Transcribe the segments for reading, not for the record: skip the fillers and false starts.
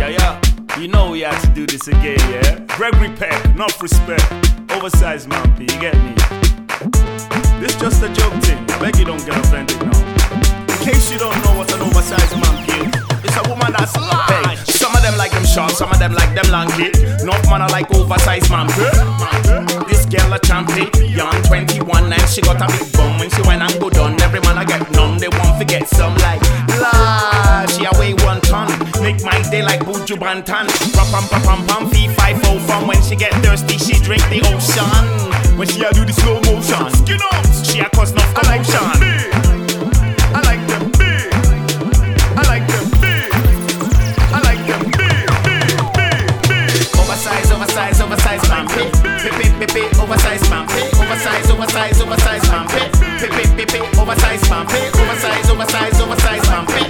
Yeah. You know we had to do this again, yeah? Gregory Peck, enough respect. Oversized Mampy, you get me? This just a joke thing. I beg you don't get offended now. In case you don't know what an oversized Mampy is, it's a woman that's large. Some of them like them short, some of them like them lanky. North man are like oversized Mampy. This girl a champion, young 21 and she got a big bum. When she went and go done, every man I get none. They won't forget some like large. She weigh 1 ton, make my day like Buju Banton. Pam, fee 5 from when she get thirsty, she drink the ocean. When she a do the slow motion, skin up, she a cause no commotion. I like them big, I like them big, I like them big, big. Oversized Mampy, oversized Mampy, oversized Mampy, oversized Mampy, oversized Mampy,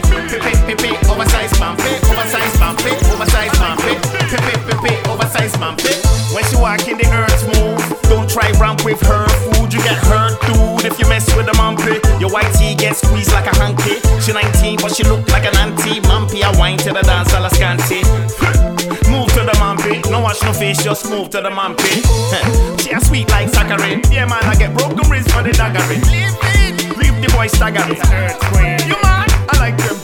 oversized Mampy. When she walk in the earth move, don't try ramp with her food, you get hurt dude if you mess with the Mampy. Your white tee gets squeezed like a hanky. She 19 but she look like an auntie. Mampy a wine to the dance all a scanty. Move to the Mampy, no wash no face, just move to the Mampy. She a sweet like Zachary. Yeah man, I get broken wrist for the daggery. Leave the boy staggering. You man, I like them